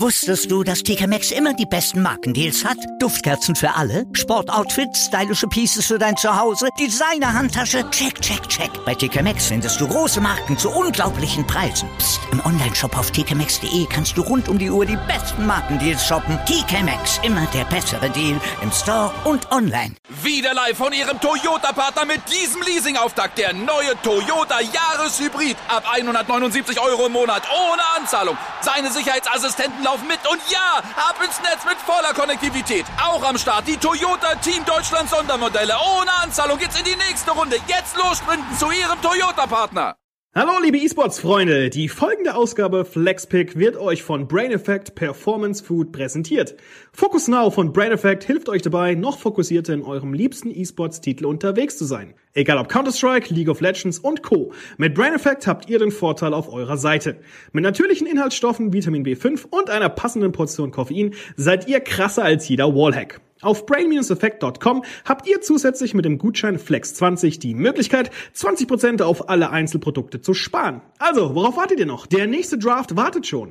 Wusstest du, dass TK Maxx immer die besten Markendeals hat? Duftkerzen für alle, Sportoutfits, stylische Pieces für dein Zuhause, Designer-Handtasche, check, check, check. Bei TK Maxx findest du große Marken zu unglaublichen Preisen. Psst. Im Onlineshop auf tkmaxx.de kannst du rund um die Uhr die besten Markendeals shoppen. TK Maxx, immer der bessere Deal im Store und online. Wieder live von Ihrem Toyota-Partner mit diesem Leasing-Auftakt. Der neue Toyota Jahreshybrid. Ab 179 € im Monat. Ohne Anzahlung. Seine Sicherheitsassistenten laufen mit. Und ja, ab ins Netz mit voller Konnektivität. Auch am Start die Toyota Team Deutschland Sondermodelle. Ohne Anzahlung geht's in die nächste Runde. Jetzt los sprinten zu Ihrem Toyota-Partner. Hallo liebe E-Sports-Freunde, die folgende Ausgabe FlexPick wird euch von Brain Effect Performance Food präsentiert. Focus Now von Brain Effect hilft euch dabei, noch fokussierter in eurem liebsten E-Sports-Titel unterwegs zu sein. Egal ob Counter-Strike, League of Legends und Co. Mit Brain Effect habt ihr den Vorteil auf eurer Seite. Mit natürlichen Inhaltsstoffen, Vitamin B5 und einer passenden Portion Koffein seid ihr krasser als jeder Wallhack. Auf brain-effect.com habt ihr zusätzlich mit dem Gutschein FLEX20 die Möglichkeit, 20% auf alle Einzelprodukte zu sparen. Also, worauf wartet ihr noch? Der nächste Draft wartet schon.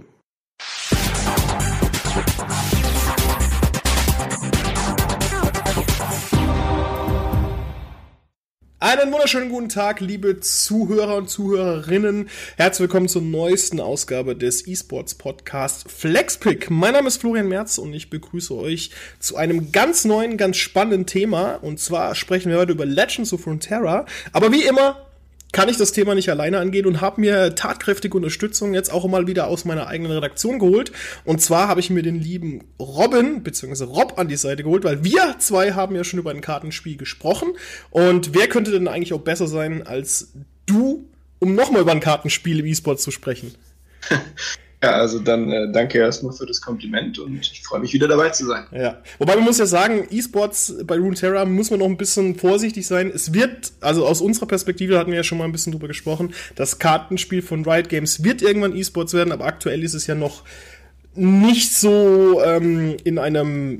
Einen wunderschönen guten Tag, liebe Zuhörer und Zuhörerinnen. Herzlich willkommen zur neuesten Ausgabe des E-Sports-Podcasts FlexPick. Mein Name ist Florian Merz und ich begrüße euch zu einem ganz neuen, ganz spannenden Thema. Und zwar sprechen wir heute über Legends of Runeterra. Aber wie immer kann ich das Thema nicht alleine angehen und habe mir tatkräftige Unterstützung jetzt auch mal wieder aus meiner eigenen Redaktion geholt. Und zwar habe ich mir den lieben Robin, bzw. Rob an die Seite geholt, weil wir zwei haben ja schon über ein Kartenspiel gesprochen. Und wer könnte denn eigentlich auch besser sein als du, um nochmal über ein Kartenspiel im E-Sport zu sprechen? Ja, also dann danke erstmal für das Kompliment und ich freue mich wieder dabei zu sein. Ja, wobei man muss ja sagen, E-Sports bei Runeterra muss man noch ein bisschen vorsichtig sein. Es wird, also aus unserer Perspektive hatten wir ja schon mal ein bisschen drüber gesprochen, das Kartenspiel von Riot Games wird irgendwann E-Sports werden, aber aktuell ist es ja noch nicht so in einem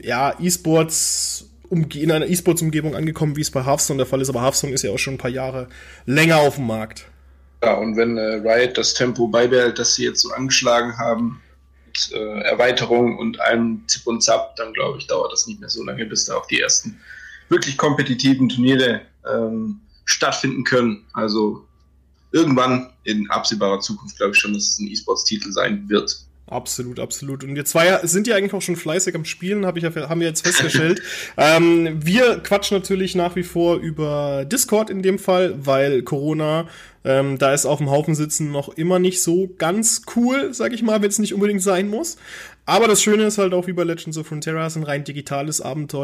in einer E-Sports-Umgebung angekommen, wie es bei Hearthstone der Fall ist, aber Hearthstone ist ja auch schon ein paar Jahre länger auf dem Markt. Ja, und wenn Riot das Tempo beibehält, das sie jetzt so angeschlagen haben, mit Erweiterung und allem Zip und Zap, dann glaube ich, dauert das nicht mehr so lange, bis da auch die ersten wirklich kompetitiven Turniere stattfinden können. Also irgendwann in absehbarer Zukunft glaube ich schon, dass es ein E-Sports-Titel sein wird. Absolut, absolut. Und wir zwei sind ja eigentlich auch schon fleißig am Spielen, haben wir jetzt festgestellt. Wir quatschen natürlich nach wie vor über Discord in dem Fall, weil Corona, da ist auf dem Haufen sitzen noch immer nicht so ganz cool, sag ich mal, wenn es nicht unbedingt sein muss. Aber das Schöne ist halt auch wie bei Legends of Runeterra, ist ein rein digitales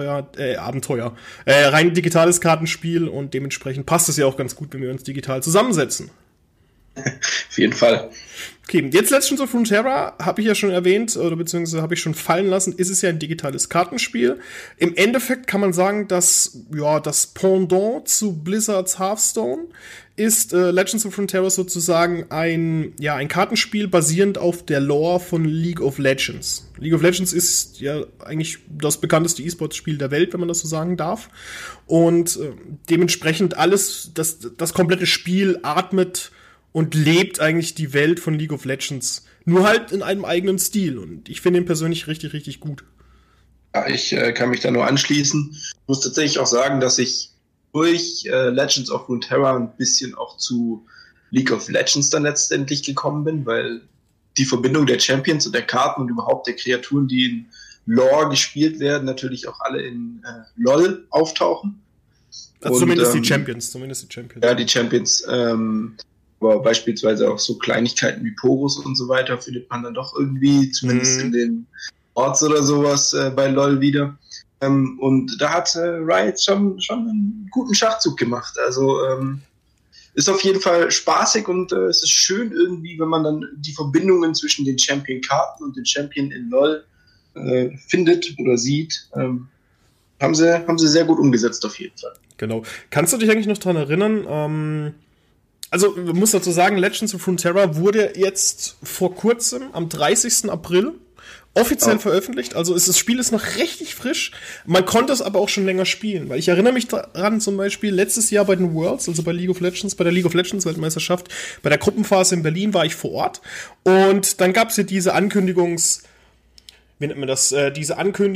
rein digitales Kartenspiel und dementsprechend passt es ja auch ganz gut, wenn wir uns digital zusammensetzen. Auf jeden Fall. Okay, jetzt Legends of Runeterra, habe ich ja schon erwähnt, oder beziehungsweise habe ich schon fallen lassen, ist es ja ein digitales Kartenspiel. Im Endeffekt kann man sagen, dass das Pendant zu Blizzards Hearthstone ist Legends of Runeterra sozusagen ein Kartenspiel basierend auf der Lore von League of Legends. League of Legends ist ja eigentlich das bekannteste E-Sports-Spiel der Welt, wenn man das so sagen darf. Und dementsprechend das komplette Spiel atmet und lebt eigentlich die Welt von League of Legends. Nur halt in einem eigenen Stil. Und ich finde ihn persönlich richtig, richtig gut. Ja, ich kann mich da nur anschließen. Ich muss tatsächlich auch sagen, dass ich durch Legends of Runeterra ein bisschen auch zu League of Legends dann letztendlich gekommen bin, weil die Verbindung der Champions und der Karten und überhaupt der Kreaturen, die in Lore gespielt werden, natürlich auch alle in LoL auftauchen. Also zumindest die Champions. Ja, die Champions. Aber beispielsweise auch so Kleinigkeiten wie Porus und so weiter findet man dann doch irgendwie, zumindest in den Orts oder sowas bei LoL wieder. Und da hat Riot schon einen guten Schachzug gemacht. Also ist auf jeden Fall spaßig und es ist schön irgendwie, wenn man dann die Verbindungen zwischen den Champion-Karten und den Champion in LoL findet oder sieht. Haben sie sehr gut umgesetzt auf jeden Fall. Genau. Kannst du dich eigentlich noch daran erinnern, also, man muss dazu sagen, Legends of Runeterra wurde jetzt vor kurzem, am 30. April, offiziell veröffentlicht. Also, das Spiel ist noch richtig frisch. Man konnte es aber auch schon länger spielen. Weil ich erinnere mich daran, zum Beispiel, letztes Jahr bei den Worlds, also bei der League of Legends Weltmeisterschaft, bei der Gruppenphase in Berlin war ich vor Ort. Und dann gab es ja diese wie nennt man das, diese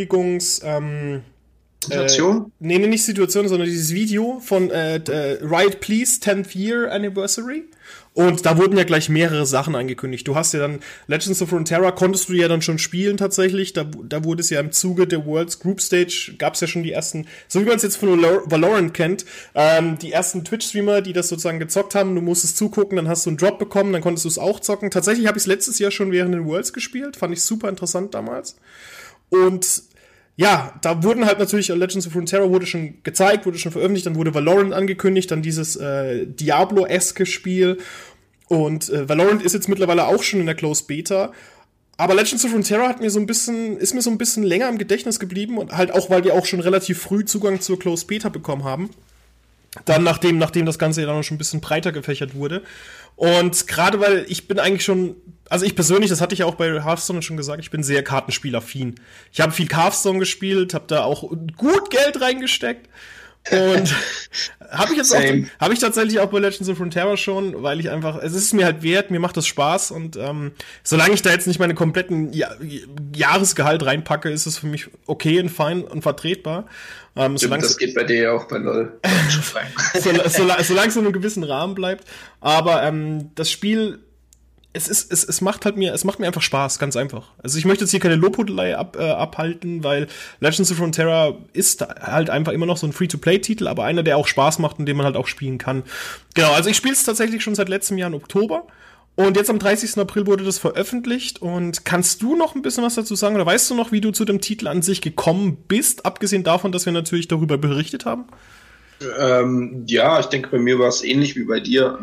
Situation? Nee, nicht Situation, sondern dieses Video von Riot Please 10th Year Anniversary. Und da wurden ja gleich mehrere Sachen angekündigt. Du hast ja dann Legends of Runeterra konntest du ja dann schon spielen tatsächlich. Da wurde es ja im Zuge der Worlds Group Stage, gab es ja schon die ersten, so wie man es jetzt von Valorant kennt, die ersten Twitch-Streamer, die das sozusagen gezockt haben. Du musstest zugucken, dann hast du einen Drop bekommen, dann konntest du es auch zocken. Tatsächlich habe ich es letztes Jahr schon während den Worlds gespielt. Fand ich super interessant damals. Und ja, da wurden halt natürlich Legends of Runeterra wurde schon gezeigt, wurde schon veröffentlicht, dann wurde Valorant angekündigt, dann dieses Diablo-eske Spiel. Und Valorant ist jetzt mittlerweile auch schon in der Closed Beta. Aber Legends of Runeterra ist mir so ein bisschen länger im Gedächtnis geblieben und halt auch, weil die auch schon relativ früh Zugang zur Closed Beta bekommen haben. Dann nachdem das Ganze ja dann schon ein bisschen breiter gefächert wurde. Und gerade weil ich bin eigentlich schon, also ich persönlich, das hatte ich ja auch bei Hearthstone schon gesagt, ich bin sehr Kartenspielaffin. Ich habe viel Hearthstone gespielt, habe da auch gut Geld reingesteckt. Und habe ich tatsächlich auch bei Legends of Runeterra schon, weil ich einfach, es ist mir halt wert, mir macht das Spaß und solange ich da jetzt nicht meine kompletten Jahresgehalt reinpacke, ist es für mich okay und fein und vertretbar. Das geht bei dir ja auch bei LoL. Solange es in einem gewissen Rahmen bleibt. Aber das Spiel, es macht mir einfach Spaß, ganz einfach. Also ich möchte jetzt hier keine Lobhudelei abhalten, weil Legends of Runeterra ist halt einfach immer noch so ein Free-to-Play-Titel, aber einer, der auch Spaß macht und den man halt auch spielen kann. Genau, also ich spiele es tatsächlich schon seit letztem Jahr im Oktober. Und jetzt am 30. April wurde das veröffentlicht. Und kannst du noch ein bisschen was dazu sagen? Oder weißt du noch, wie du zu dem Titel an sich gekommen bist? Abgesehen davon, dass wir natürlich darüber berichtet haben. Ja, ich denke, bei mir war es ähnlich wie bei dir.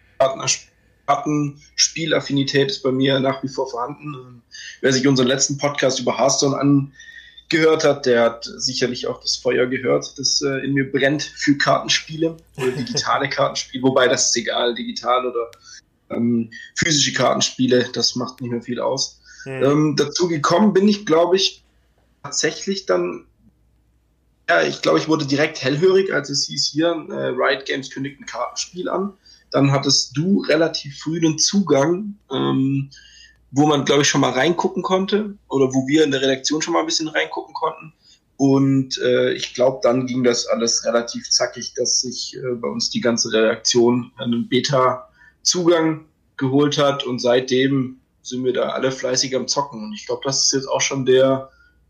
Kartenspielaffinität ist bei mir nach wie vor vorhanden. Wer sich unseren letzten Podcast über Hearthstone angehört hat, der hat sicherlich auch das Feuer gehört, das in mir brennt für Kartenspiele oder digitale Kartenspiele. Wobei, das ist egal, digital oder physische Kartenspiele, das macht nicht mehr viel aus. Dazu gekommen bin ich, glaube ich, tatsächlich dann, ja, ich glaube, ich wurde direkt hellhörig, als es hieß hier, Riot Games kündigt ein Kartenspiel an. Dann hattest du relativ früh einen Zugang, wo man, glaube ich, schon mal reingucken konnte oder wo wir in der Redaktion schon mal ein bisschen reingucken konnten. Und ich glaube, dann ging das alles relativ zackig, dass sich bei uns die ganze Redaktion einen Beta-Zugang geholt hat und seitdem sind wir da alle fleißig am Zocken. Und ich glaube, das ist jetzt auch schon der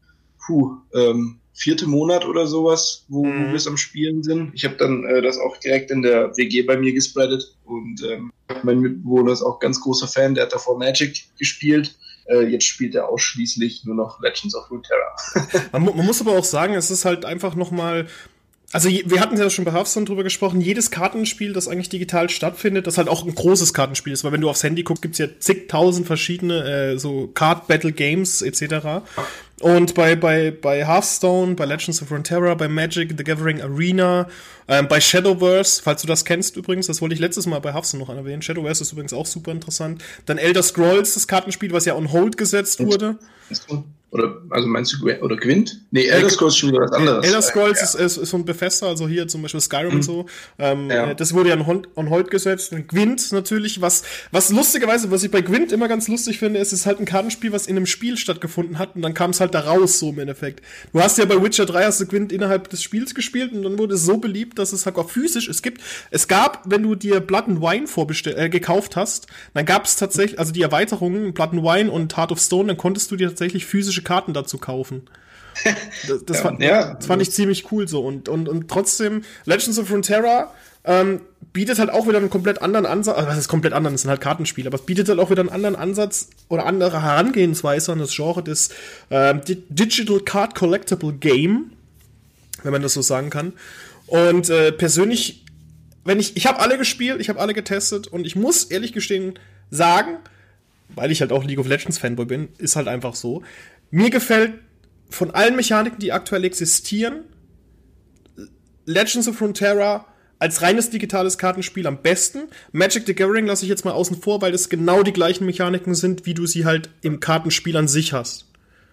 4. Monat oder sowas, wo wir es am Spielen sind. Ich habe dann das auch direkt in der WG bei mir gespreadet und mein Mitbewohner ist auch ganz großer Fan, der hat davor Magic gespielt. Jetzt spielt er ausschließlich nur noch Legends of Runeterra. Man muss aber auch sagen, es ist halt einfach nochmal. Also wir hatten ja schon bei Hearthstone drüber gesprochen, jedes Kartenspiel, das eigentlich digital stattfindet, das halt auch ein großes Kartenspiel ist, weil wenn du aufs Handy guckst, gibt's ja zigtausend verschiedene so Card-Battle-Games etc. Und bei Hearthstone, bei Legends of Runeterra, bei Magic, The Gathering Arena, bei Shadowverse, falls du das kennst übrigens, das wollte ich letztes Mal bei Hearthstone noch erwähnen, Shadowverse ist übrigens auch super interessant. Dann Elder Scrolls, das Kartenspiel, was ja on hold gesetzt wurde. Oder, also meinst du, oder Gwent? Nee, Elder Scrolls ist schon wieder was anderes. Elder Scrolls ist so ein Bethesda, also hier zum Beispiel Skyrim und so. Das wurde ja on hold gesetzt. Und Gwent natürlich, was lustigerweise, was ich bei Gwent immer ganz lustig finde, ist halt ein Kartenspiel, was in einem Spiel stattgefunden hat und dann kam es halt da raus, so im Endeffekt. Du hast ja bei Witcher 3 hast du Gwent innerhalb des Spiels gespielt und dann wurde es so beliebt, dass es halt auch physisch, es gab, wenn du dir Blood and Wine gekauft hast, dann gab es tatsächlich, also die Erweiterungen, Blood and Wine und Heart of Stone, dann konntest du dir tatsächlich physische Karten dazu kaufen. Das fand ich ziemlich cool so. Und trotzdem, Legends of Runeterra bietet halt auch wieder einen komplett anderen Ansatz, also was ist komplett anderen, das sind halt Kartenspiele, aber es bietet halt auch wieder einen anderen Ansatz oder andere Herangehensweise an das Genre des Digital Card Collectible Game, wenn man das so sagen kann. Und persönlich, ich habe alle gespielt, ich habe alle getestet und ich muss ehrlich gestehen sagen, weil ich halt auch League of Legends Fanboy bin, ist halt einfach so. Mir gefällt von allen Mechaniken, die aktuell existieren, Legends of Runeterra als reines digitales Kartenspiel am besten. Magic the Gathering lasse ich jetzt mal außen vor, weil es genau die gleichen Mechaniken sind, wie du sie halt im Kartenspiel an sich hast.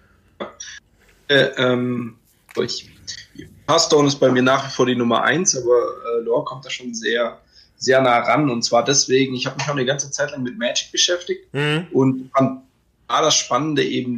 Hearthstone ist bei mir nach wie vor die Nummer 1, aber Lore kommt da schon sehr, sehr nah ran. Und zwar deswegen, ich habe mich schon eine ganze Zeit lang mit Magic beschäftigt und fand das Spannende eben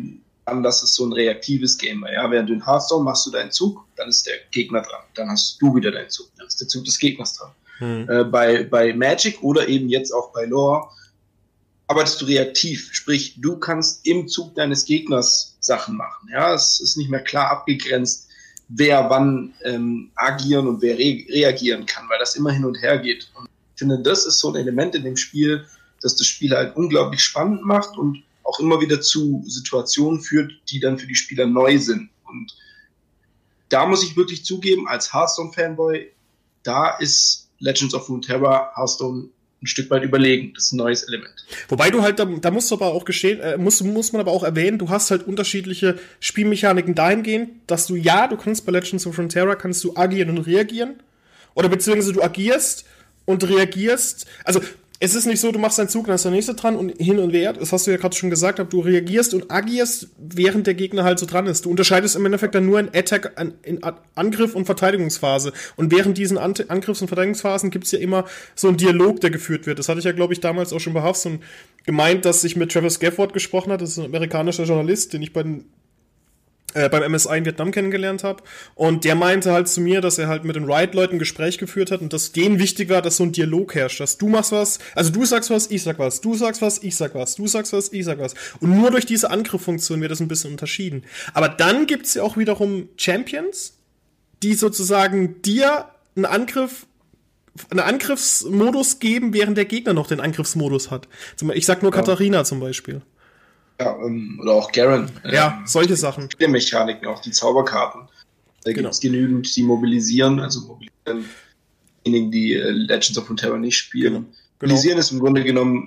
an, dass es so ein reaktives Game war. Ja, während du in Hearthstone machst du deinen Zug, dann ist der Gegner dran. Dann hast du wieder deinen Zug, dann ist der Zug des Gegners dran. Bei Magic oder eben jetzt auch bei Lore arbeitest du reaktiv. Sprich, du kannst im Zug deines Gegners Sachen machen. Ja, es ist nicht mehr klar abgegrenzt, wer wann agieren und wer reagieren kann, weil das immer hin und her geht. Und ich finde, das ist so ein Element in dem Spiel, das das Spiel halt unglaublich spannend macht und auch immer wieder zu Situationen führt, die dann für die Spieler neu sind. Und da muss ich wirklich zugeben, als Hearthstone-Fanboy, da ist Legends of Runeterra Hearthstone ein Stück weit überlegen. Das ist ein neues Element. Wobei du halt, da musst du aber auch muss man aber auch erwähnen, du hast halt unterschiedliche Spielmechaniken dahingehend, dass du kannst bei Legends of Runeterra kannst du agieren und reagieren. Oder beziehungsweise du agierst und reagierst. Also, es ist nicht so, du machst deinen Zug, dann ist der nächste dran und hin und her. Das hast du ja gerade schon gesagt, du reagierst und agierst, während der Gegner halt so dran ist. Du unterscheidest im Endeffekt dann nur in Angriff- und Verteidigungsphase. Und während diesen Angriffs- und Verteidigungsphasen gibt's ja immer so einen Dialog, der geführt wird. Das hatte ich ja, glaube ich, damals auch schon bei Hearthstone gemeint, dass ich mit Travis Gafford gesprochen hatte. Das ist ein amerikanischer Journalist, den ich beim MSI in Vietnam kennengelernt habe. Und der meinte halt zu mir, dass er halt mit den Riot-Leuten ein Gespräch geführt hat und dass denen wichtig war, dass so ein Dialog herrscht, dass du machst was, also du sagst was, ich sag was, du sagst was, ich sag was, du sagst was, ich sag was. Und nur durch diese Angriffsfunktion wird das ein bisschen unterschieden. Aber dann gibt's ja auch wiederum Champions, die sozusagen dir einen Angriffsmodus geben, während der Gegner noch den Angriffsmodus hat. Ich sag nur Katharina zum Beispiel. Ja, oder auch Garen. Ja, solche Sachen. Die Mechaniken, auch die Zauberkarten. Da gibt es genügend, die mobilisieren, diejenigen, die Legends of Runeterra nicht spielen. Genau. Mobilisieren ist im Grunde genommen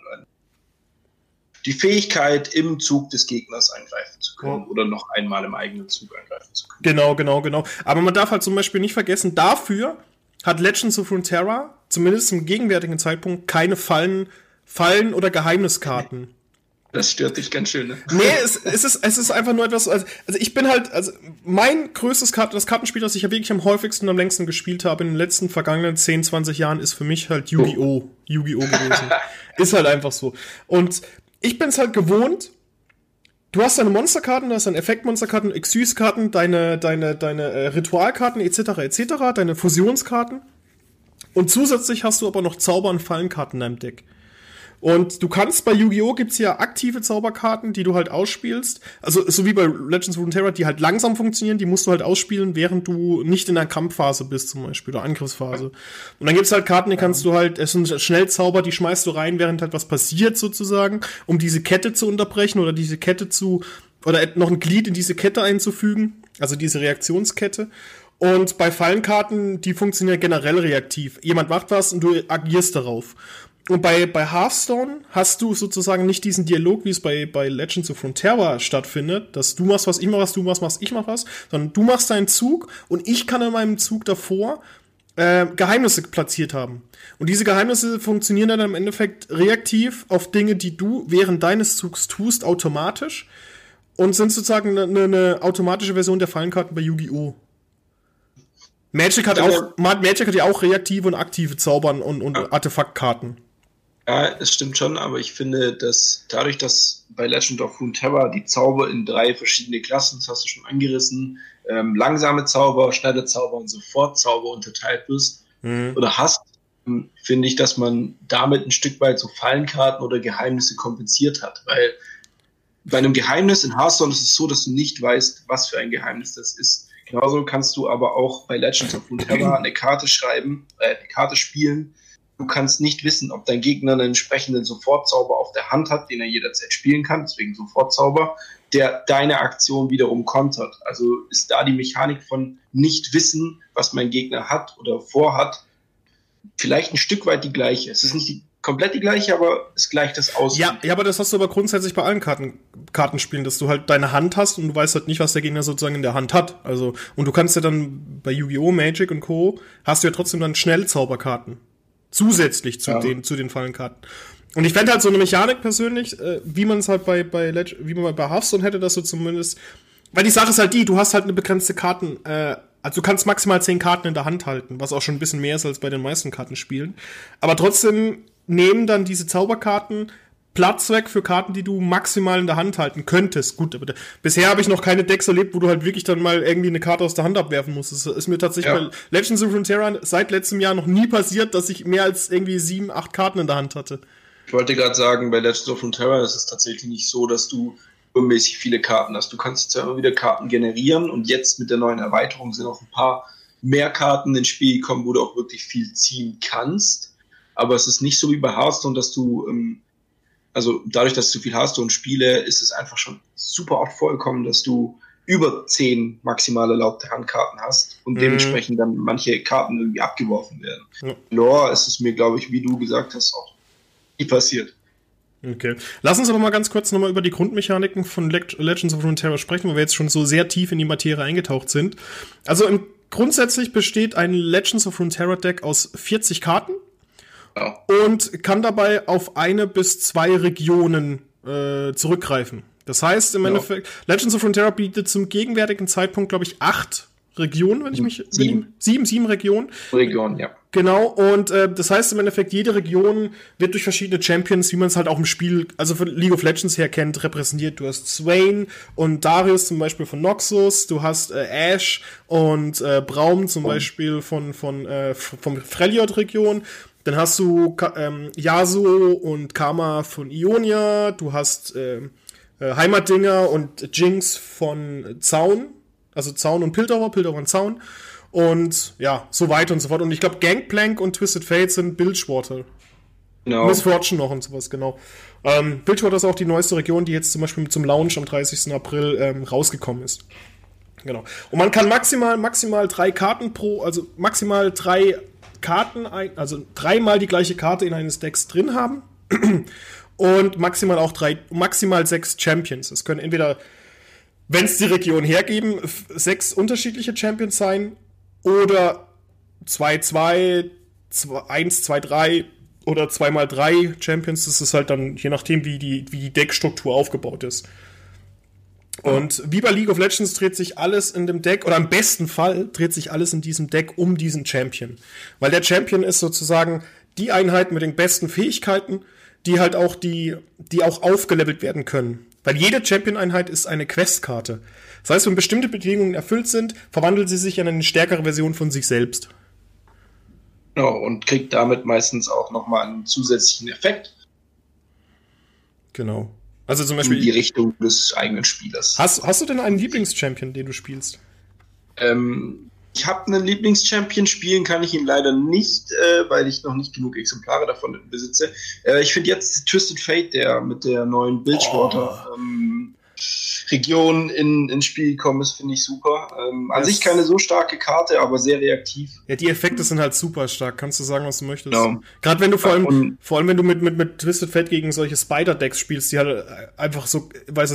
die Fähigkeit, im Zug des Gegners eingreifen zu können oder noch einmal im eigenen Zug eingreifen zu können. Genau. Aber man darf halt zum Beispiel nicht vergessen, dafür hat Legends of Runeterra, zumindest zum gegenwärtigen Zeitpunkt, keine Fallen oder Geheimniskarten. Das stört dich ganz schön, ne? Nee, es ist einfach nur etwas, also ich bin halt, mein größtes das Kartenspiel, das ich ja wirklich am häufigsten und am längsten gespielt habe in den letzten vergangenen 10, 20 Jahren, ist für mich halt Yu-Gi-Oh! Gewesen. Ist halt einfach so. Und ich bin's halt gewohnt, du hast deine Monsterkarten, du hast deine Effektmonsterkarten, Exys-Karten, deine Ritualkarten, etc., deine Fusionskarten. Und zusätzlich hast du aber noch Zauber- und Fallenkarten in deinem Deck. Und du kannst bei Yu-Gi-Oh! Gibt's ja aktive Zauberkarten, die du halt ausspielst. Also so wie bei Legends of Runeterra, die halt langsam funktionieren, die musst du halt ausspielen, während du nicht in der Kampfphase bist zum Beispiel, oder Angriffsphase. Und dann gibt's halt Karten, die kannst du halt, es sind Schnellzauber, die schmeißt du rein, während halt was passiert sozusagen, um diese Kette zu unterbrechen oder oder noch ein Glied in diese Kette einzufügen, also diese Reaktionskette. Und bei Fallenkarten, die funktionieren generell reaktiv. Jemand macht was und du agierst darauf. Und bei Hearthstone hast du sozusagen nicht diesen Dialog, wie es bei Legends of Runeterra stattfindet, dass du machst was, ich mach was, du machst was, ich mach was, sondern du machst deinen Zug und ich kann in meinem Zug davor Geheimnisse platziert haben. Und diese Geheimnisse funktionieren dann im Endeffekt reaktiv auf Dinge, die du während deines Zugs tust, automatisch und sind sozusagen eine automatische Version der Fallenkarten bei Yu-Gi-Oh! Magic hat ja auch reaktive und aktive Zaubern und Artefaktkarten. Ja, es stimmt schon, aber ich finde, dass dadurch, dass bei Legend of Runeterra die Zauber in 3 verschiedene Klassen, das hast du schon angerissen, langsame Zauber, schnelle Zauber und Sofortzauber unterteilt wirst oder hast, finde ich, dass man damit ein Stück weit so Fallenkarten oder Geheimnisse kompensiert hat, weil bei einem Geheimnis in Hearthstone ist es so, dass du nicht weißt, was für ein Geheimnis das ist. Genauso kannst du aber auch bei Legends of Runeterra eine Karte spielen. Du kannst nicht wissen, ob dein Gegner einen entsprechenden Sofortzauber auf der Hand hat, den er jederzeit spielen kann, deswegen Sofortzauber, der deine Aktion wiederum kontert. Also ist da die Mechanik von nicht wissen, was mein Gegner hat oder vorhat, vielleicht ein Stück weit die gleiche. Es ist nicht komplett die gleiche, aber es gleicht das aus. Ja, aber das hast du aber grundsätzlich bei allen Kartenspielen, dass du halt deine Hand hast und du weißt halt nicht, was der Gegner sozusagen in der Hand hat. Also, und du kannst ja dann bei Yu-Gi-Oh!, Magic und Co. hast du ja trotzdem dann Schnellzauberkarten. Zusätzlich zu den Fallenkarten. Und ich fände halt so eine Mechanik persönlich, wie man es halt bei Hearthstone hätte, dass du zumindest, weil die Sache ist halt du hast halt eine begrenzte Karten, also du kannst maximal 10 Karten in der Hand halten, was auch schon ein bisschen mehr ist als bei den meisten Kartenspielen. Aber trotzdem nehmen dann diese Zauberkarten Platz weg für Karten, die du maximal in der Hand halten könntest. Gut, aber bisher habe ich noch keine Decks erlebt, wo du halt wirklich dann mal irgendwie eine Karte aus der Hand abwerfen musst. Das ist mir tatsächlich bei Legends of Runeterra seit letztem Jahr noch nie passiert, dass ich mehr als irgendwie 7, 8 Karten in der Hand hatte. Ich wollte gerade sagen, bei Legends of Runeterra ist es tatsächlich nicht so, dass du übermäßig viele Karten hast. Du kannst zwar immer wieder Karten generieren und jetzt mit der neuen Erweiterung sind auch ein paar mehr Karten ins Spiel gekommen, wo du auch wirklich viel ziehen kannst. Aber es ist nicht so wie bei Hearthstone, dass du also dadurch, dass du viel Hearthstone spiele, ist es einfach schon super oft vorgekommen, dass du über 10 maximale erlaubte Handkarten hast und dementsprechend dann manche Karten irgendwie abgeworfen werden. Ja. Lore ist es mir, glaube ich, wie du gesagt hast, auch nie passiert. Okay. Lass uns aber mal ganz kurz nochmal über die Grundmechaniken von Legends of Runeterra sprechen, weil wir jetzt schon so sehr tief in die Materie eingetaucht sind. Also grundsätzlich besteht ein Legends of Runeterra Deck aus 40 Karten. Und kann dabei auf 1 bis 2 Regionen zurückgreifen. Das heißt, im Endeffekt, Legends of Runeterra bietet zum gegenwärtigen Zeitpunkt, glaube ich, 8 Regionen, wenn ich mich... 7 Regionen. Regionen, ja. Genau, und das heißt im Endeffekt, jede Region wird durch verschiedene Champions, wie man es halt auch im Spiel, also von League of Legends her kennt, repräsentiert. Du hast Swain und Darius zum Beispiel von Noxus, du hast Ashe und Braum zum Beispiel vom Freljord-Region. Dann hast du Yasuo und Karma von Ionia, du hast Heimatdinger und Jinx von Zaun, also Zaun und Piltover und Zaun und ja, so weiter und so fort. Und ich glaube, Gangplank und Twisted Fate sind Bilgewater. Genau. Miss Fortune noch und sowas, genau. Bilgewater ist auch die neueste Region, die jetzt zum Beispiel zum Launch am 30. April rausgekommen ist. Genau. Und man kann maximal 3 Karten also maximal 3 Karten, also 3-mal die gleiche Karte in eines Decks drin haben und maximal 6 Champions. Es können entweder, wenn es die Region hergeben, 6 unterschiedliche Champions sein oder 2-2, 1-2-3 oder 2x3 Champions. Das ist halt dann je nachdem, wie die Deckstruktur aufgebaut ist. Und wie bei League of Legends dreht sich alles in dem Deck, oder im besten Fall dreht sich alles in diesem Deck um diesen Champion. Weil der Champion ist sozusagen die Einheit mit den besten Fähigkeiten, die halt auch, die auch aufgelevelt werden können. Weil jede Champion-Einheit ist eine Questkarte. Das heißt, wenn bestimmte Bedingungen erfüllt sind, verwandelt sie sich in eine stärkere Version von sich selbst. Genau, und kriegt damit meistens auch nochmal einen zusätzlichen Effekt. Genau. Also zum Beispiel in die Richtung des eigenen Spielers. Hast du denn einen Lieblingschampion, den du spielst? Ich habe einen Lieblingschampion, spielen kann ich ihn leider nicht, weil ich noch nicht genug Exemplare davon besitze. Ich finde jetzt Twisted Fate, der mit der neuen Bilgewater Region ins Spiel gekommen ist, finde ich super. An sich keine so starke Karte, aber sehr reaktiv. Ja, die Effekte sind halt super stark. Kannst du sagen, was du möchtest. Genau. Gerade wenn du vor allem wenn du mit Twisted Fate gegen solche Spider-Decks spielst, die halt einfach so,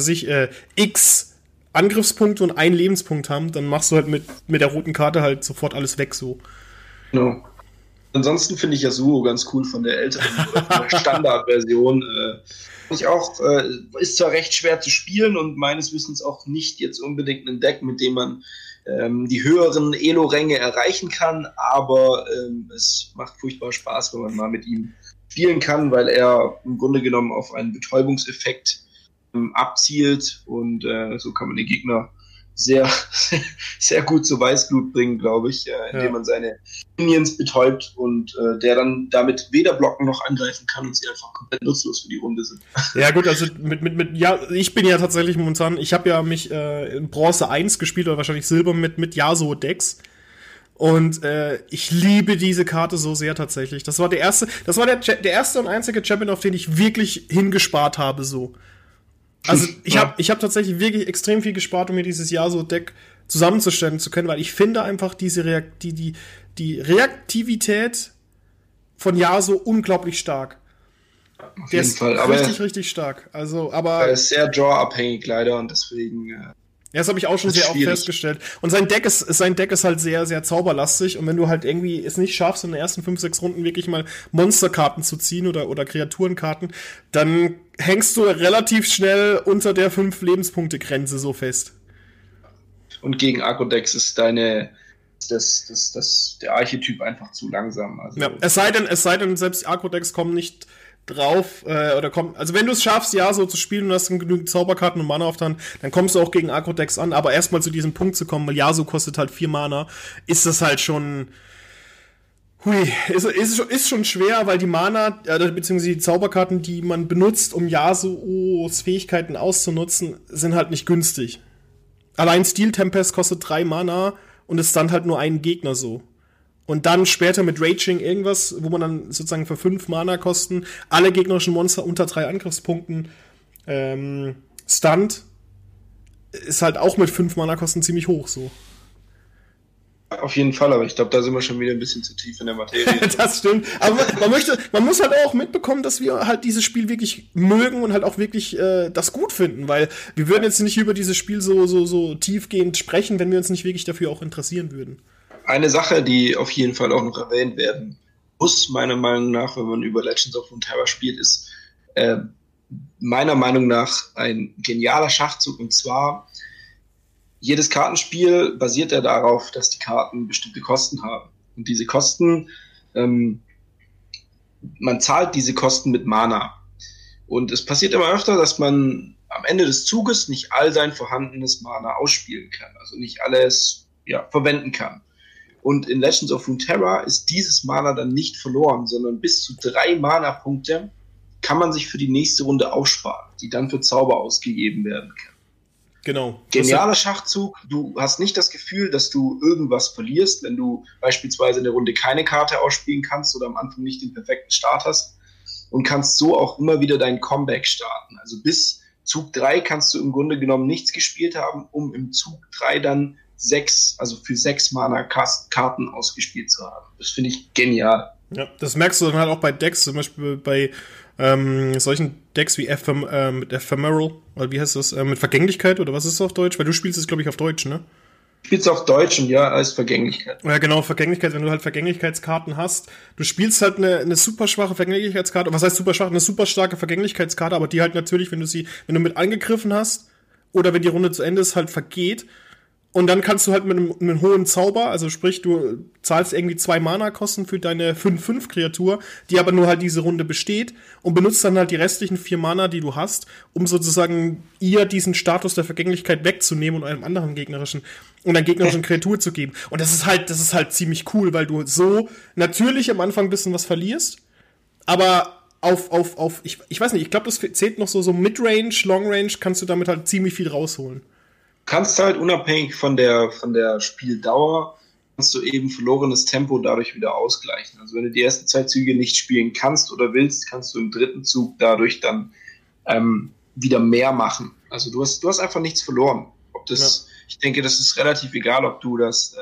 X Angriffspunkte und 1 Lebenspunkt haben, dann machst du halt mit der roten Karte halt sofort alles weg so. Genau. Ansonsten finde ich Yasuo ganz cool von der älteren Standardversion. Ich auch, ist zwar recht schwer zu spielen und meines Wissens auch nicht jetzt unbedingt ein Deck, mit dem man die höheren Elo-Ränge erreichen kann, aber es macht furchtbar Spaß, wenn man mal mit ihm spielen kann, weil er im Grunde genommen auf einen Betäubungseffekt abzielt und so kann man den Gegner sehr, sehr gut zu Weißblut bringen, glaube ich, indem man seine Minions betäubt und der dann damit weder blocken noch angreifen kann und sie einfach komplett nutzlos für die Runde sind. Ja gut, also ich bin ja tatsächlich momentan, ich habe ja mich in Bronze 1 gespielt oder wahrscheinlich Silber mit Yasuo-Decks und ich liebe diese Karte so sehr tatsächlich. Das war der erste und einzige Champion, auf den ich wirklich hingespart habe, so. Also ich hab tatsächlich wirklich extrem viel gespart, um mir dieses Yasuo-Deck zusammenzustellen zu können, weil ich finde einfach die Reaktivität von Yasuo unglaublich stark. Auf jeden Fall. Aber richtig stark. Also, aber er ist sehr draw-abhängig leider und deswegen. Ja, das habe ich auch schon sehr oft festgestellt. Und sein Deck ist halt sehr, sehr zauberlastig. Und wenn du halt irgendwie es nicht schaffst, in den ersten 5, 6 Runden wirklich mal Monsterkarten zu ziehen oder Kreaturenkarten, dann hängst du relativ schnell unter der 5-Lebenspunkte-Grenze so fest. Und gegen Agro-Decks ist der Archetyp einfach zu langsam. Also ja, es sei denn, selbst Agro-Decks kommen nicht drauf, also wenn du es schaffst, Yasuo zu spielen und hast genügend Zauberkarten und Mana auf der Hand, dann kommst du auch gegen Agro-Decks an, aber erstmal zu diesem Punkt zu kommen, weil Yasuo kostet halt 4 Mana, ist das halt schon, ist schon schwer, weil die Mana, beziehungsweise die Zauberkarten, die man benutzt, um Yasuos Fähigkeiten auszunutzen, sind halt nicht günstig. Allein Steel Tempest kostet 3 Mana und es stand halt nur einen Gegner so. Und dann später mit Raging irgendwas, wo man dann sozusagen für 5 Mana kosten, alle gegnerischen Monster unter 3 Angriffspunkten stunt, ist halt auch mit 5 Mana kosten ziemlich hoch so. Auf jeden Fall, aber ich glaube, da sind wir schon wieder ein bisschen zu tief in der Materie. Das stimmt. Aber man muss halt auch mitbekommen, dass wir halt dieses Spiel wirklich mögen und halt auch wirklich das gut finden, weil wir würden jetzt nicht über dieses Spiel so tiefgehend sprechen, wenn wir uns nicht wirklich dafür auch interessieren würden. Eine Sache, die auf jeden Fall auch noch erwähnt werden muss, meiner Meinung nach, wenn man über Legends of Runeterra spielt, ist meiner Meinung nach ein genialer Schachzug. Und zwar, jedes Kartenspiel basiert ja darauf, dass die Karten bestimmte Kosten haben. Und diese Kosten, man zahlt diese Kosten mit Mana. Und es passiert immer öfter, dass man am Ende des Zuges nicht all sein vorhandenes Mana ausspielen kann. Also nicht alles verwenden kann. Und in Legends of Runeterra ist dieses Mana dann nicht verloren, sondern bis zu 3 Mana-Punkte kann man sich für die nächste Runde aufsparen, die dann für Zauber ausgegeben werden kann. Genau. Genialer Schachzug. Du hast nicht das Gefühl, dass du irgendwas verlierst, wenn du beispielsweise in der Runde keine Karte ausspielen kannst oder am Anfang nicht den perfekten Start hast und kannst so auch immer wieder dein Comeback starten. Also bis Zug 3 kannst du im Grunde genommen nichts gespielt haben, um im Zug 3 dann 6 Mana Karten ausgespielt zu haben. Das finde ich genial. Ja, das merkst du dann halt auch bei Decks, zum Beispiel bei solchen Decks wie mit Ephemeral, oder wie heißt das, mit Vergänglichkeit, oder was ist das auf Deutsch? Weil du spielst es, glaube ich, auf Deutsch, ne? Ich spiel's auf Deutsch und ja, als Vergänglichkeit. Ja, genau, Vergänglichkeit, wenn du halt Vergänglichkeitskarten hast. Du spielst halt eine super schwache Vergänglichkeitskarte, was heißt super schwach? Eine super starke Vergänglichkeitskarte, aber die halt natürlich, wenn du mit angegriffen hast, oder wenn die Runde zu Ende ist, halt vergeht. Und dann kannst du halt mit einem hohen Zauber, also sprich, du zahlst irgendwie 2 Mana-Kosten für deine 5/5-Kreatur, die aber nur halt diese Runde besteht und benutzt dann halt die restlichen 4 Mana, die du hast, um sozusagen ihr diesen Status der Vergänglichkeit wegzunehmen und einer gegnerischen Kreatur zu geben. Und das ist halt ziemlich cool, weil du so natürlich am Anfang ein bisschen was verlierst, aber ich weiß nicht, ich glaube, das zählt noch so Midrange, Longrange, kannst du damit halt ziemlich viel rausholen. Kannst halt unabhängig von der Spieldauer, kannst du eben verlorenes Tempo dadurch wieder ausgleichen. Also wenn du die ersten 2 Züge nicht spielen kannst oder willst, kannst du im 3. Zug dadurch dann wieder mehr machen. Also du hast einfach nichts verloren. Ich denke, das ist relativ egal, ob du das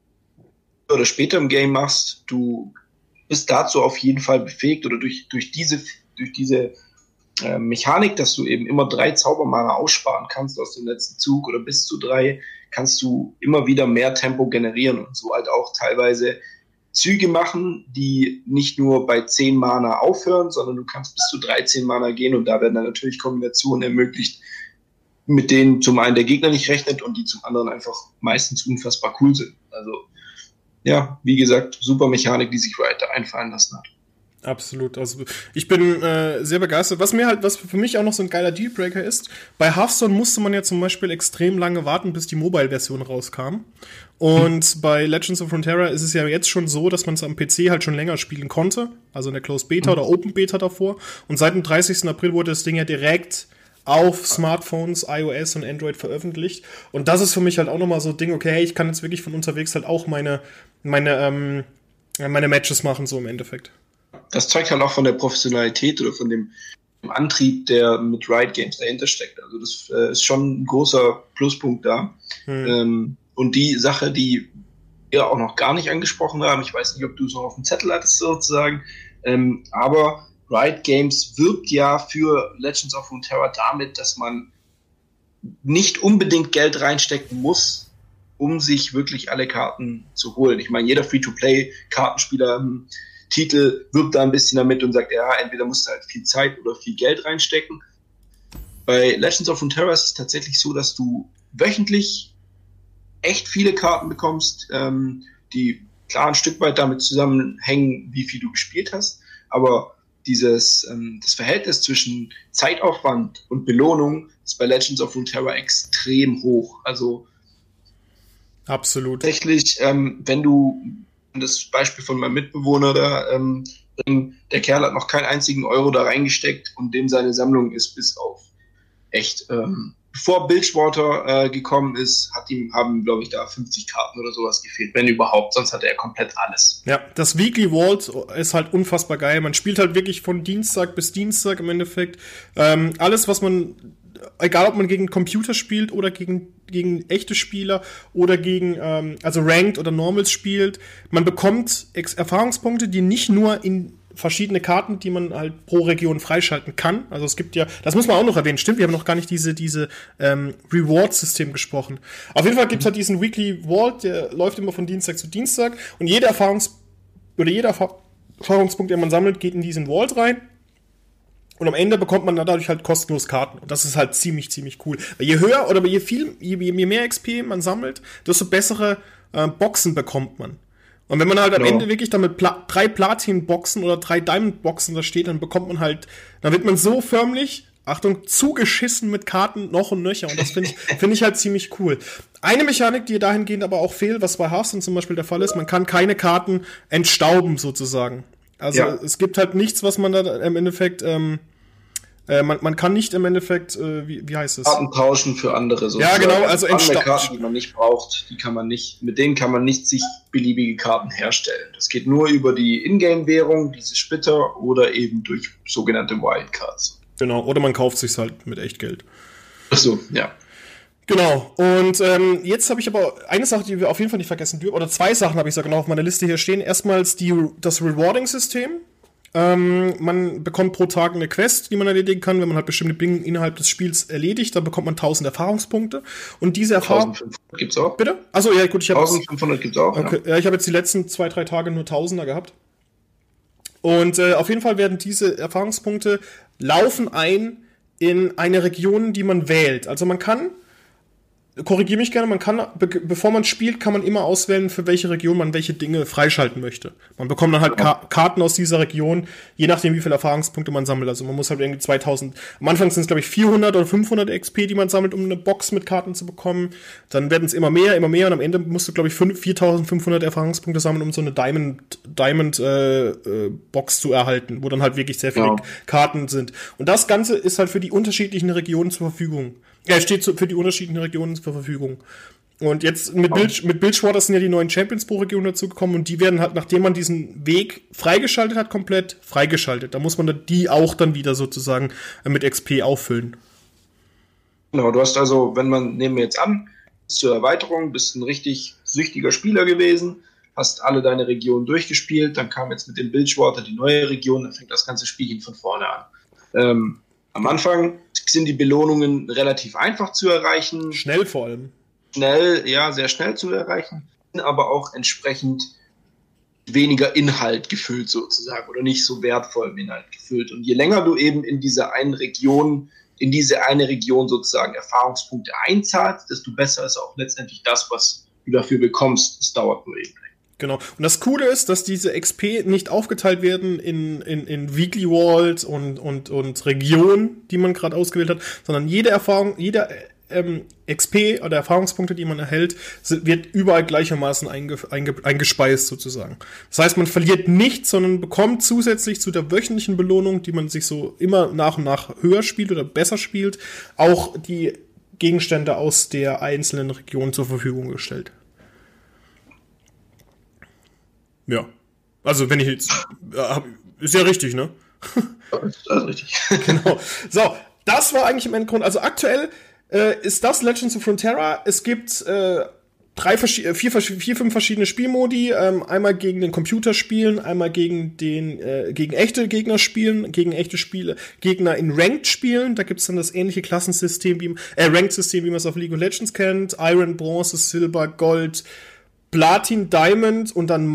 oder später im Game machst. Du bist dazu auf jeden Fall befähigt oder durch diese Mechanik, dass du eben immer 3 Zaubermana aussparen kannst aus dem letzten Zug oder bis zu 3, kannst du immer wieder mehr Tempo generieren und so halt auch teilweise Züge machen, die nicht nur bei 10 Mana aufhören, sondern du kannst bis zu 13 Mana gehen und da werden dann natürlich Kombinationen ermöglicht, mit denen zum einen der Gegner nicht rechnet und die zum anderen einfach meistens unfassbar cool sind. Also ja, wie gesagt, super Mechanik, die sich Riot einfallen lassen hat. Absolut, also ich bin sehr begeistert. Was für mich auch noch so ein geiler Dealbreaker ist, bei Hearthstone musste man ja zum Beispiel extrem lange warten, bis die Mobile-Version rauskam. Und bei Legends of Runeterra ist es ja jetzt schon so, dass man es am PC halt schon länger spielen konnte, also in der Closed Beta oder Open Beta davor. Und seit dem 30. April wurde das Ding ja direkt auf Smartphones, iOS und Android veröffentlicht. Und das ist für mich halt auch nochmal so ein Ding, okay, hey, ich kann jetzt wirklich von unterwegs halt auch meine Matches machen, so im Endeffekt. Das zeugt halt auch von der Professionalität oder von dem Antrieb, der mit Riot Games dahinter steckt. Also das ist schon ein großer Pluspunkt da. Und die Sache, die wir auch noch gar nicht angesprochen haben, ich weiß nicht, ob du es noch auf dem Zettel hattest sozusagen, aber Riot Games wirbt ja für Legends of Runeterra damit, dass man nicht unbedingt Geld reinstecken muss, um sich wirklich alle Karten zu holen. Ich meine, jeder Free-to-Play-Kartenspieler Titel wirbt da ein bisschen damit und sagt, ja, entweder musst du halt viel Zeit oder viel Geld reinstecken. Bei Legends of Runeterra ist es tatsächlich so, dass du wöchentlich echt viele Karten bekommst, die klar ein Stück weit damit zusammenhängen, wie viel du gespielt hast, aber das Verhältnis zwischen Zeitaufwand und Belohnung ist bei Legends of Runeterra extrem hoch. Also absolut. Tatsächlich, wenn du das Beispiel von meinem Mitbewohner da, der Kerl hat noch keinen einzigen Euro da reingesteckt und dem seine Sammlung ist bis auf echt, bevor Bilgewater gekommen ist, haben, glaube ich, da 50 Karten oder sowas gefehlt, wenn überhaupt, sonst hatte er komplett alles. Ja, das Weekly Vault ist halt unfassbar geil. Man spielt halt wirklich von Dienstag bis Dienstag im Endeffekt. Alles, was man, egal ob man gegen Computer spielt oder gegen echte Spieler oder gegen, also Ranked oder Normals spielt, man bekommt Erfahrungspunkte, die nicht nur in verschiedene Karten, die man halt pro Region freischalten kann. Also es gibt ja, das muss man auch noch erwähnen, stimmt, wir haben noch gar nicht diese Reward-System gesprochen. Auf jeden Fall gibt's halt diesen Weekly Vault, der läuft immer von Dienstag zu Dienstag und jeder Erfahrungspunkt, den man sammelt, geht in diesen Vault rein. Und am Ende bekommt man dadurch halt kostenlos Karten. Und das ist halt ziemlich, ziemlich cool. Weil je höher oder je mehr XP man sammelt, desto bessere Boxen bekommt man. Und wenn man halt am Ende wirklich dann mit 3 Platin-Boxen oder 3 Diamond-Boxen da steht, dann bekommt man halt, dann wird man so förmlich, Achtung, zugeschissen mit Karten noch und nöcher. Und das finde ich halt ziemlich cool. Eine Mechanik, die dahingehend aber auch fehlt, was bei Hearthstone zum Beispiel der Fall ist, man kann keine Karten entstauben sozusagen. Also es gibt halt nichts, was man da im Endeffekt, man kann nicht im Endeffekt, wie heißt es? Karten tauschen für andere sozusagen. Ja, genau, also andere Karten, die man nicht braucht, mit denen kann man nicht sich beliebige Karten herstellen. Das geht nur über die Ingame-Währung, diese Splitter oder eben durch sogenannte Wildcards. Genau, oder man kauft sich's halt mit Echtgeld. Ach so, ja. Genau, und jetzt habe ich aber eine Sache, die wir auf jeden Fall nicht vergessen dürfen, oder 2 Sachen habe ich sogar noch auf meiner Liste hier stehen. Erstmals das Rewarding-System. Man bekommt pro Tag eine Quest, die man erledigen kann. Wenn man halt bestimmte Dinge innerhalb des Spiels erledigt, dann bekommt man 1000 Erfahrungspunkte. Und diese Erfahrung... 1500 gibt's auch. Bitte? Achso, ja gut, ich habe... 1500 gibt's auch, okay. Ja, ich habe jetzt die letzten 2-3 Tage nur 1000er gehabt. Und auf jeden Fall werden diese Erfahrungspunkte laufen ein in eine Region, die man wählt. Also man kann... Korrigiere mich gerne, man kann, bevor man spielt, kann man immer auswählen, für welche Region man welche Dinge freischalten möchte. Man bekommt dann halt Karten aus dieser Region, je nachdem, wie viele Erfahrungspunkte man sammelt. Also man muss halt irgendwie 2000, am Anfang sind es, glaube ich, 400 oder 500 XP, die man sammelt, um eine Box mit Karten zu bekommen. Dann werden es immer mehr und am Ende musst du, glaube ich, 4500 Erfahrungspunkte sammeln, um so eine Diamond Box zu erhalten, wo dann halt wirklich sehr viele Karten sind. Und das Ganze ist halt für die unterschiedlichen Regionen zur Verfügung. Er steht für die unterschiedlichen Regionen zur Verfügung. Und jetzt mit Bilgewater sind ja die neuen Champions pro Region dazugekommen und die werden halt, nachdem man diesen Weg freigeschaltet hat, komplett freigeschaltet. Da muss man die auch dann wieder sozusagen mit XP auffüllen. Genau, du hast also, nehmen wir jetzt an, bis zur Erweiterung, bist ein richtig süchtiger Spieler gewesen, hast alle deine Regionen durchgespielt, dann kam jetzt mit dem Bilgewater die neue Region, dann fängt das ganze Spielchen von vorne an. Am Anfang sind die Belohnungen relativ einfach zu erreichen. Schnell vor allem. Sehr schnell zu erreichen, aber auch entsprechend weniger Inhalt gefüllt sozusagen oder nicht so wertvoll im Inhalt gefüllt. Und je länger du eben in diese eine Region sozusagen Erfahrungspunkte einzahlst, desto besser ist auch letztendlich das, was du dafür bekommst. Das dauert nur eben. Genau. Und das Coole ist, dass diese XP nicht aufgeteilt werden in Weekly Vault und Region, die man gerade ausgewählt hat, sondern jede XP oder Erfahrungspunkte, die man erhält, wird überall gleichermaßen eingespeist sozusagen. Das heißt, man verliert nichts, sondern bekommt zusätzlich zu der wöchentlichen Belohnung, die man sich so immer nach und nach höher spielt oder besser spielt, auch die Gegenstände aus der einzelnen Region zur Verfügung gestellt. Ja. Also, wenn ich jetzt... ist ja richtig, ne? Das ist richtig. Genau. So, das war eigentlich im Endgrund. Also, aktuell ist das Legends of Runeterra. Es gibt 5 verschiedene Spielmodi. Einmal gegen den Computer spielen, einmal gegen echte Gegner spielen, gegen echte Gegner in Ranked spielen. Da gibt's dann das ähnliche Klassensystem Ranked-System, wie man es auf League of Legends kennt. Iron, Bronze, Silber, Gold, Platin, Diamond und dann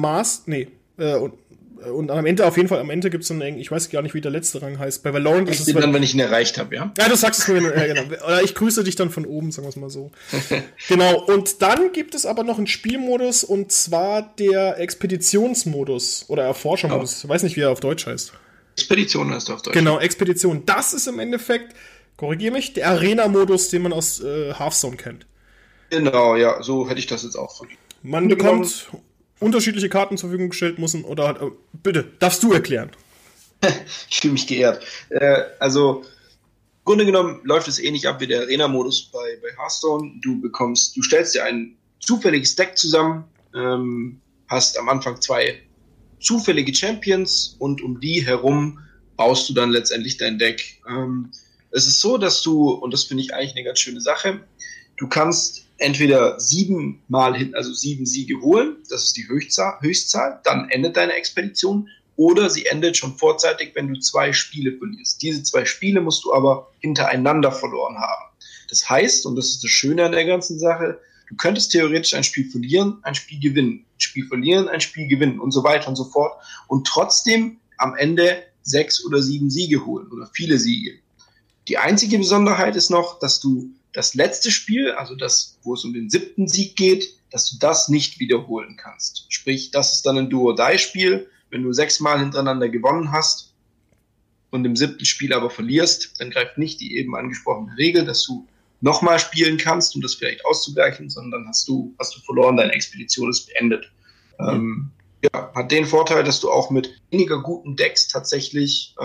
und am Ende gibt's dann ich weiß gar nicht, wie der letzte Rang heißt. Bei Valorant ist es dann, wenn ich ihn erreicht habe, ja? Ja, du sagst es mir, genau. Oder ich grüße dich dann von oben, sagen wir es mal so. Genau, und dann gibt es aber noch einen Spielmodus, und zwar der Expeditionsmodus oder Erforschermodus. Ich weiß nicht, wie er auf Deutsch heißt. Expedition heißt auf Deutsch. Genau, Expedition. Das ist im Endeffekt, korrigier mich, der Arena-Modus, den man aus Hearthstone kennt. Genau, ja, so hätte ich das jetzt auch verstanden. Man bekommt unterschiedliche Karten zur Verfügung gestellt, bitte, darfst du erklären. Ich fühle mich geehrt. Also, im Grunde genommen läuft es ähnlich ab wie der Arena-Modus bei Hearthstone. Du stellst dir ein zufälliges Deck zusammen, hast am Anfang 2 zufällige Champions und um die herum baust du dann letztendlich dein Deck. Es ist so, dass du, und das finde ich eigentlich eine ganz schöne Sache, du kannst entweder 7 Siege holen, das ist die Höchstzahl, dann endet deine Expedition, oder sie endet schon vorzeitig, wenn du 2 Spiele verlierst. Diese 2 Spiele musst du aber hintereinander verloren haben. Das heißt, und das ist das Schöne an der ganzen Sache, du könntest theoretisch ein Spiel verlieren, ein Spiel gewinnen, ein Spiel verlieren, ein Spiel gewinnen und so weiter und so fort und trotzdem am Ende 6 oder 7 Siege holen oder viele Siege. Die einzige Besonderheit ist noch, dass du das letzte Spiel, also das, wo es um den 7. Sieg geht, dass du das nicht wiederholen kannst. Sprich, das ist dann ein Do-or-Die-Spiel. Wenn du 6 Mal hintereinander gewonnen hast und im 7. Spiel aber verlierst, dann greift nicht die eben angesprochene Regel, dass du nochmal spielen kannst, um das vielleicht auszugleichen, sondern hast du verloren, deine Expedition ist beendet. Hat den Vorteil, dass du auch mit weniger guten Decks tatsächlich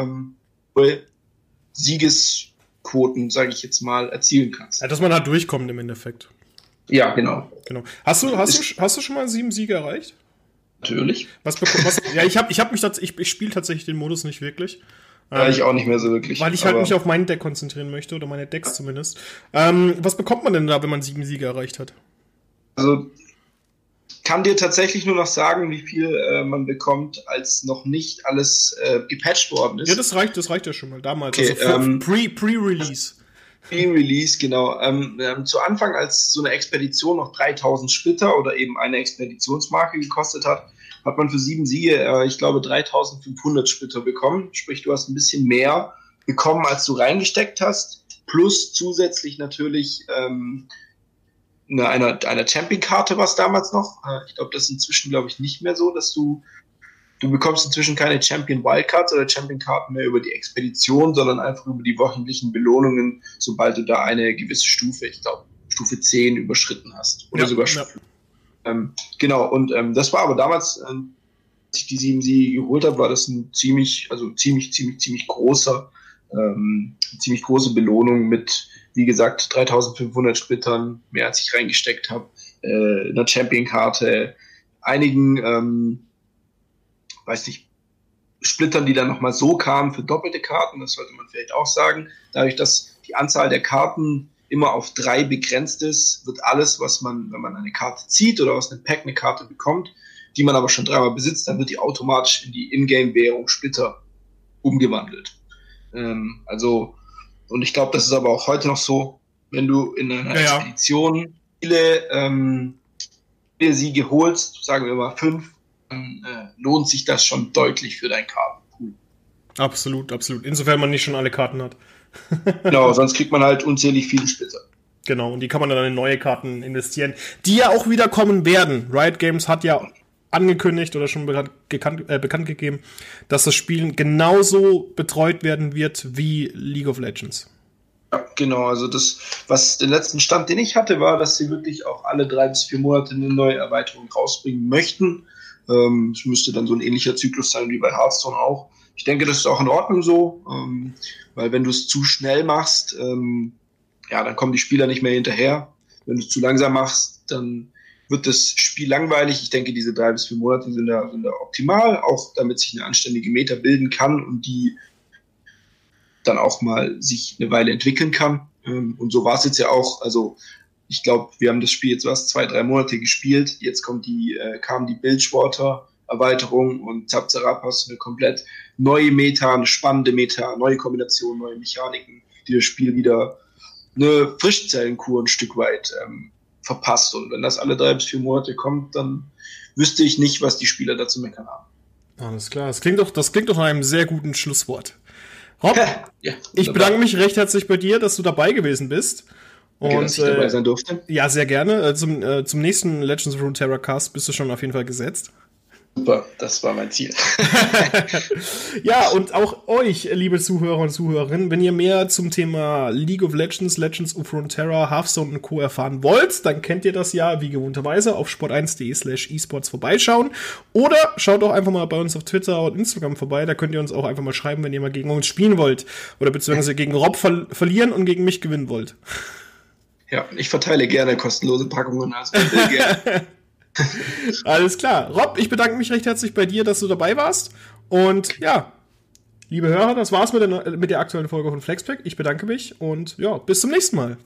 Siegesquoten, sage ich jetzt mal, erzielen kannst. Ja, dass man halt durchkommt im Endeffekt. Ja, genau. Hast du schon mal 7 Siege erreicht? Natürlich. Ich spiele tatsächlich den Modus nicht wirklich. Ja, ich auch nicht mehr so wirklich. Weil ich halt mich auf mein Deck konzentrieren möchte, oder meine Decks zumindest. Was bekommt man denn da, wenn man 7 Siege erreicht hat? Also, kann dir tatsächlich nur noch sagen, wie viel man bekommt, als noch nicht alles gepatcht worden ist. Ja, das reicht ja schon mal damals. Okay, also Pre-Release. Pre-Release, genau. Zu Anfang, als so eine Expedition noch 3000 Splitter oder eben eine Expeditionsmarke gekostet hat, hat man für 7 Siege, ich glaube, 3500 Splitter bekommen. Sprich, du hast ein bisschen mehr bekommen, als du reingesteckt hast. Plus zusätzlich natürlich einer Champion-Karte war es damals noch. Ich glaube, das ist inzwischen, glaube ich, nicht mehr so, dass du bekommst inzwischen keine Champion-Wildcards oder Champion-Karten mehr über die Expedition, sondern einfach über die wöchentlichen Belohnungen, sobald du da eine gewisse Stufe, ich glaube, Stufe 10 überschritten hast. Oder sogar Stufe. Genau, und das war aber damals, als ich die 7 Siege geholt habe, war das ein ziemlich große Belohnung mit, wie gesagt, 3500 Splittern, mehr als ich reingesteckt habe, einer Champion-Karte, einigen, Splittern, die dann nochmal so kamen für doppelte Karten, das sollte man vielleicht auch sagen. Dadurch, dass die Anzahl der Karten immer auf 3 begrenzt ist, wird alles, was man, wenn man eine Karte zieht oder aus einem Pack eine Karte bekommt, die man aber schon 3-mal besitzt, dann wird die automatisch in die Ingame-Währung Splitter umgewandelt. Und ich glaube, das ist aber auch heute noch so, wenn du in einer Expedition viele Siege holst, sagen wir mal 5, dann lohnt sich das schon deutlich für deinen Kartenpool. Absolut. Insofern man nicht schon alle Karten hat. Genau, sonst kriegt man halt unzählig viele Splitter. Genau, und die kann man dann in neue Karten investieren, die ja auch wieder kommen werden. Riot Games hat ja angekündigt oder schon bekannt gegeben, dass das Spiel genauso betreut werden wird wie League of Legends. Ja, genau, also den letzten Stand, den ich hatte, war, dass sie wirklich auch alle 3 bis 4 Monate eine neue Erweiterung rausbringen möchten. Es müsste dann so ein ähnlicher Zyklus sein wie bei Hearthstone auch. Ich denke, das ist auch in Ordnung so, weil wenn du es zu schnell machst, dann kommen die Spieler nicht mehr hinterher. Wenn du es zu langsam machst, dann wird das Spiel langweilig. Ich denke, diese 3 bis 4 Monate sind da optimal, auch damit sich eine anständige Meta bilden kann und die dann auch mal sich eine Weile entwickeln kann. Und so war es jetzt ja auch. Also ich glaube, wir haben das Spiel jetzt 2-3 Monate gespielt. Jetzt kam die Bilgewater-Erweiterung und zap hast eine komplett neue Meta, eine spannende Meta, neue Kombinationen, neue Mechaniken, die das Spiel wieder eine Frischzellenkur ein Stück weit verpasst. Und wenn das alle 3 bis 4 Monate kommt, dann wüsste ich nicht, was die Spieler dazu meckern haben. Alles klar, das klingt doch nach einem sehr guten Schlusswort. Rob, ich bedanke mich recht herzlich bei dir, dass du dabei gewesen bist. Und dass ich dabei sein durfte. Ja, sehr gerne. Zum nächsten Legends of Runeterra Cast bist du schon auf jeden Fall gesetzt. Super, das war mein Ziel. Ja, und auch euch, liebe Zuhörer und Zuhörerinnen, wenn ihr mehr zum Thema League of Legends, Legends of Runeterra, Hearthstone und Co. erfahren wollt, dann kennt ihr das ja wie gewohnterweise auf sport1.de/esports vorbeischauen. Oder schaut auch einfach mal bei uns auf Twitter und Instagram vorbei, da könnt ihr uns auch einfach mal schreiben, wenn ihr mal gegen uns spielen wollt. Oder beziehungsweise gegen Rob verlieren und gegen mich gewinnen wollt. Ja, ich verteile gerne kostenlose Packungen, also will gerne. Alles klar. Rob, ich bedanke mich recht herzlich bei dir, dass du dabei warst. Und ja, liebe Hörer, das war's mit der aktuellen Folge von Flexpack. Ich bedanke mich und ja, bis zum nächsten Mal.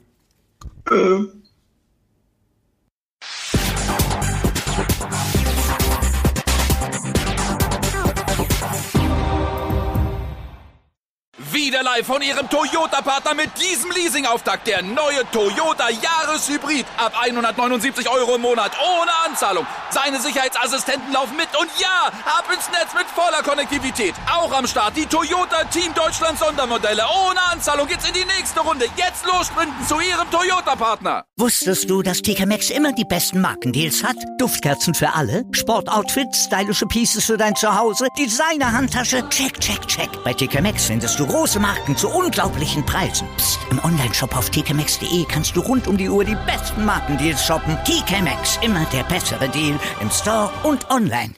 Wieder live von Ihrem Toyota-Partner mit diesem Leasing-Auftakt. Der neue Toyota Jahreshybrid. Ab 179 € im Monat. Ohne Anzahlung. Seine Sicherheitsassistenten laufen mit. Und ja, ab ins Netz mit voller Konnektivität. Auch am Start die Toyota Team Deutschland Sondermodelle. Ohne Anzahlung geht's in die nächste Runde. Jetzt los sprinten zu Ihrem Toyota-Partner. Wusstest du, dass TK Maxx immer die besten Markendeals hat? Duftkerzen für alle, Sportoutfits, stylische Pieces für dein Zuhause, Designer-Handtasche, check, check, check. Bei TK Maxx findest du große Marken zu unglaublichen Preisen. Psst. Im Onlineshop auf tkmaxx.de kannst du rund um die Uhr die besten Markendeals shoppen. TK Maxx, immer der bessere Deal im Store und online.